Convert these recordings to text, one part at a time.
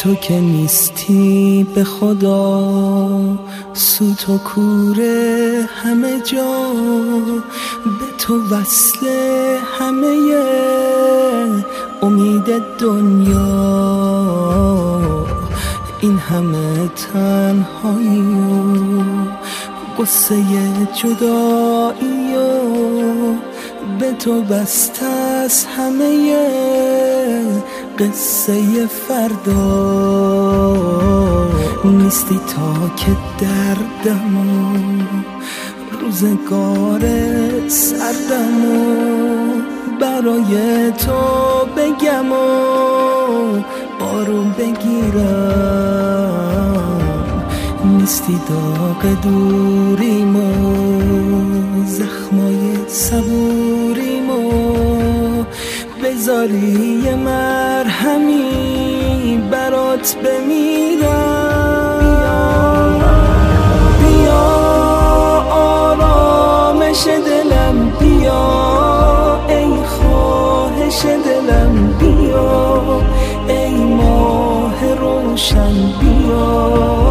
تو که نیستی به خدا، سوت و کوره همه جا، به تو وصل همه امید دنیا. این همه تنهایی و قصه جدایی و به تو بسته از همه قصه فردا. نیستی تا که دردم و روزگار سردم و برای تو بگم و بارو بگیرم. نیستی داغ دوریم و زخمای صبوریم و بذاری یه مرهمی برات بمیرم. بیا آرامش دلم، بیا ای خواهش دلم، بیا ای ماه روشن، بیا.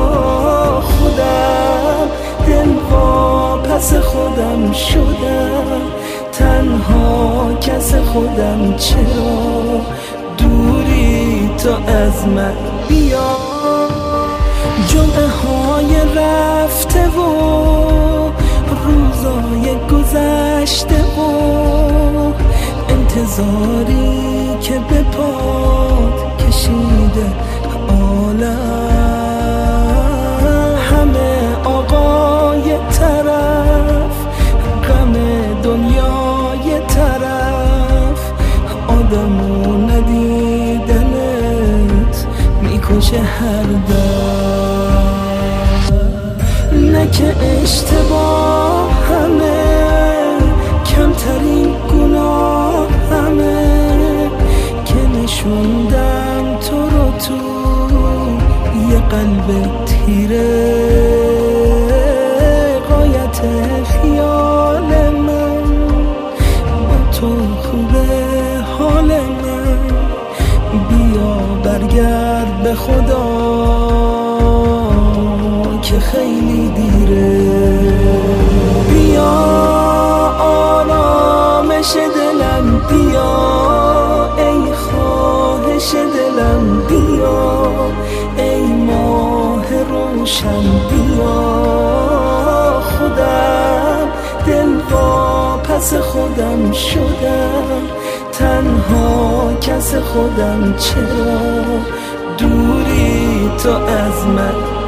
خودم دل واپس خودم شدم، تنها کس خودم، چرا دوری تو از من؟ بیا جمعه های رفته و روزای گذشته و انتظاری که به پات کشیده عالم. همه آقای طرف، غم دنیای طرف، آدمو ندیدنت میکشه هر دم. نه که اشتباه همه، کمترین گناه همه، که نشوندم تو رو تو یه قلب تیره. غایت خیال من با تو خوبه حال من، بیا برگرد به خدا که خیلی دیره. بیا آرامش دلم، بیا ای خواهش دلم، بیا ای ماه روشن، بیا. خودم دل واپس خودم شدم، تنها کس خودم، چرا دوری تو از من؟